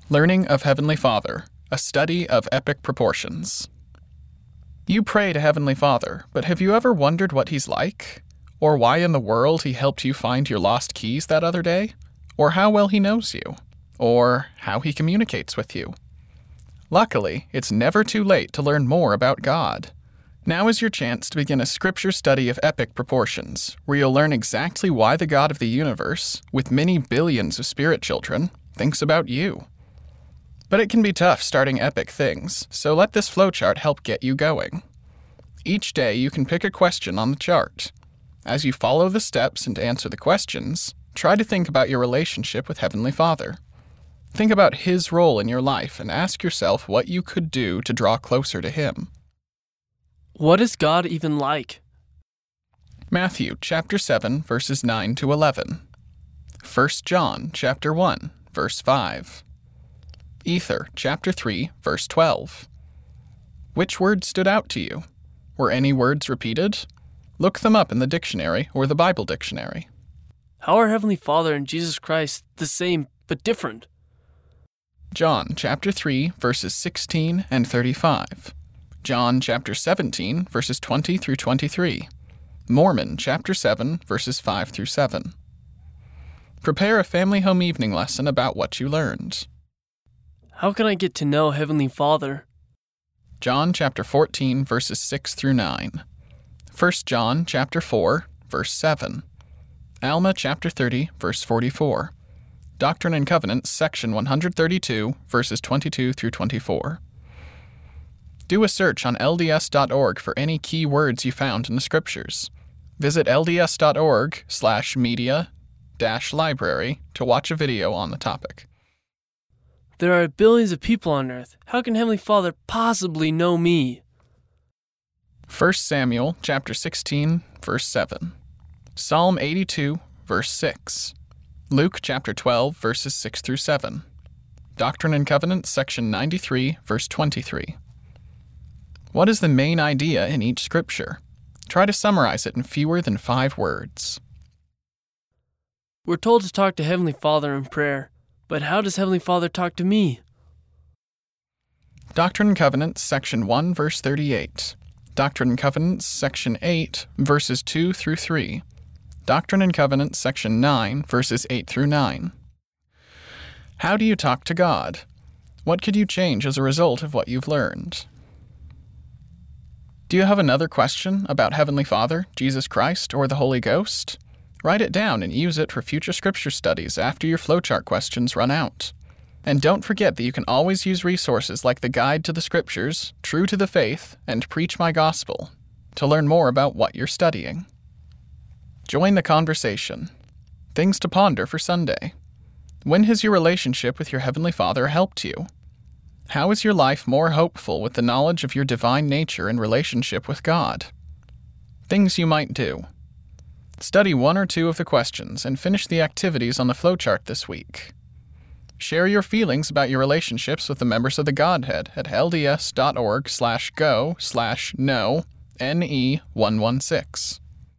Learning of Heavenly Father, a study of epic proportions. You pray to Heavenly Father, but have you ever wondered what He's like? Or why in the world He helped you find your lost keys that other day? Or how well He knows you? Or how He communicates with you? Luckily, it's never too late to learn more about God. Now is your chance to begin a scripture study of epic proportions, where you'll learn exactly why the God of the universe, with many billions of spirit children, thinks about you. But it can be tough starting epic things, so let this flowchart help get you going. Each day you can pick a question on the chart. As you follow the steps and answer the questions, try to think about your relationship with Heavenly Father. Think about His role in your life and ask yourself what you could do to draw closer to Him. What is God even like? Matthew chapter 7, verses 9 to 11. 1 John chapter 1, verse 5. Ether chapter 3, verse 12. Which words stood out to you? Were any words repeated? Look them up in the dictionary or the Bible dictionary. How are Heavenly Father and Jesus Christ the same but different? John chapter 3, verses 16 and 35. John chapter 17, verses 20 through 23. Mormon chapter 7, verses 5 through 7. Prepare a family home evening lesson about what you learned. How can I get to know Heavenly Father? John chapter 14, verses 6 through 9. 1 John chapter 4, verse 7. Alma chapter 30, verse 44. Doctrine and Covenants, section 132, verses 22 through 24. Do a search on LDS.org for any key words you found in the scriptures. Visit LDS.org/media-library to watch a video on the topic. There are billions of people on earth. How can Heavenly Father possibly know me? 1 Samuel chapter 16, verse 7. Psalm 82, verse 6. Luke chapter 12, verses 6 through 7. Doctrine and Covenants, section 93, verse 23. What is the main idea in each scripture? Try to summarize it in fewer than 5 words. We're told to talk to Heavenly Father in prayer, but how does Heavenly Father talk to me? Doctrine and Covenants, section 1, verse 38. Doctrine and Covenants, section 8, verses 2 through 3. Doctrine and Covenants, section 9, verses 8 through 9. How do you talk to God? What could you change as a result of what you've learned? Do you have another question about Heavenly Father, Jesus Christ, or the Holy Ghost? Write it down and use it for future scripture studies after your flowchart questions run out. And don't forget that you can always use resources like the Guide to the Scriptures, True to the Faith, and Preach My Gospel to learn more about what you're studying. Join the conversation. Things to ponder for Sunday. When has your relationship with your Heavenly Father helped you? How is your life more hopeful with the knowledge of your divine nature and relationship with God? Things you might do. Study 1 or 2 of the questions and finish the activities on the flowchart this week. Share your feelings about your relationships with the members of the Godhead at lds.org/go/know-NE116.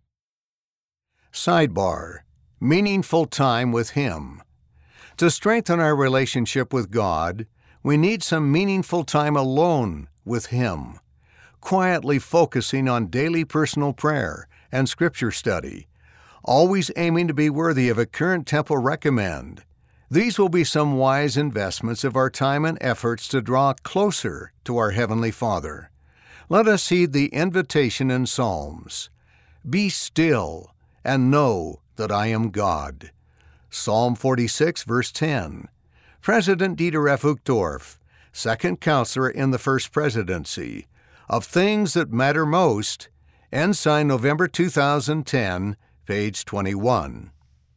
Sidebar: Meaningful time with Him. To strengthen our relationship with God, we need some meaningful time alone with Him, quietly focusing on daily personal prayer and scripture study, always aiming to be worthy of a current temple recommend. These will be some wise investments of our time and efforts to draw closer to our Heavenly Father. Let us heed the invitation in Psalms. Be still and know that I am God. Psalm 46, verse 10. President Dieter F. Uchtdorf, second counselor in the First Presidency. Of Things That Matter Most, Ensign, November 2010, page 21.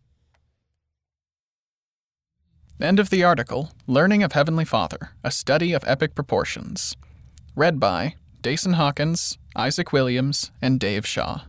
End of the article, Learning of Heavenly Father, a Study of Epic Proportions. Read by Dason Hawkins, Isaac Williams, and Dave Shaw.